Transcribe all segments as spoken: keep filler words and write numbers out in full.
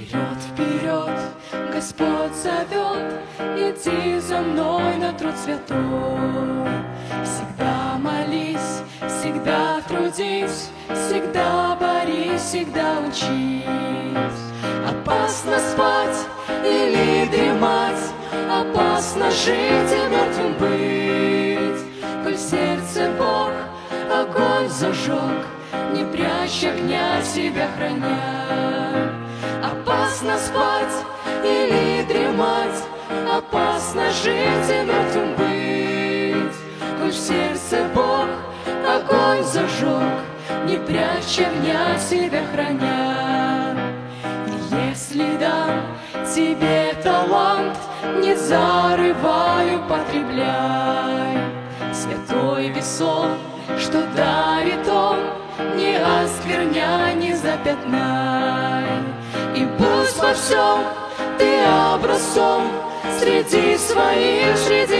Вперед, вперед, Господь зовет, иди за мной на труд святой. Всегда молись, всегда трудись, всегда борись, всегда учись. Опасно спать или дремать, опасно жить и мертвым быть. Коль в сердце Бог огонь зажег, не прячь огня, себя храня. Опасно спать или дремать, опасно жить и мертвым быть. Коль в сердце Бог огонь зажег, не прячь огня, себя храня. И если дам тебе талант, не зарываю, потребляй. Святой весом, что дарит он, не оскверняй, не запятнай. И пусть во всем ты образцом среди своих, среди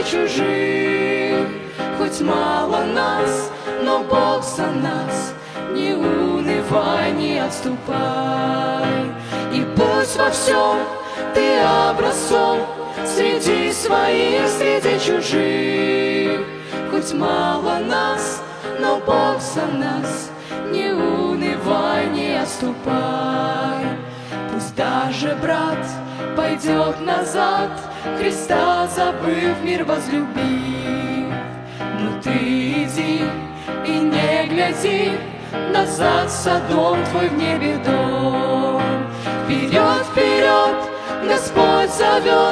чужих. Хоть мало нас, но Бог за нас, не унывай, не отступай. И пусть во всем ты образцом среди своих, среди чужих. Хоть мало нас, но Бог за нас, не унывай, не отступай. Пусть даже брат пойдет назад, Христа забыв, мир возлюбив, но ты иди и не гляди назад, Содом твой в небе дом. Вперед, вперед, Господь зовет,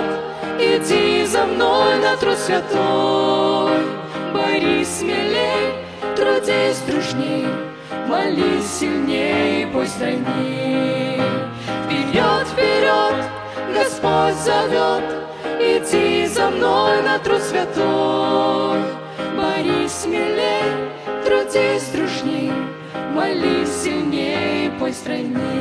иди за мной на труд святой. Борись смелей, трудись дружней, молись сильней, пой стройней. Вперед, вперед, Господь зовет, иди за мной на труд святой. Борись смелей, трудись дружней, молись сильней, пой стройней.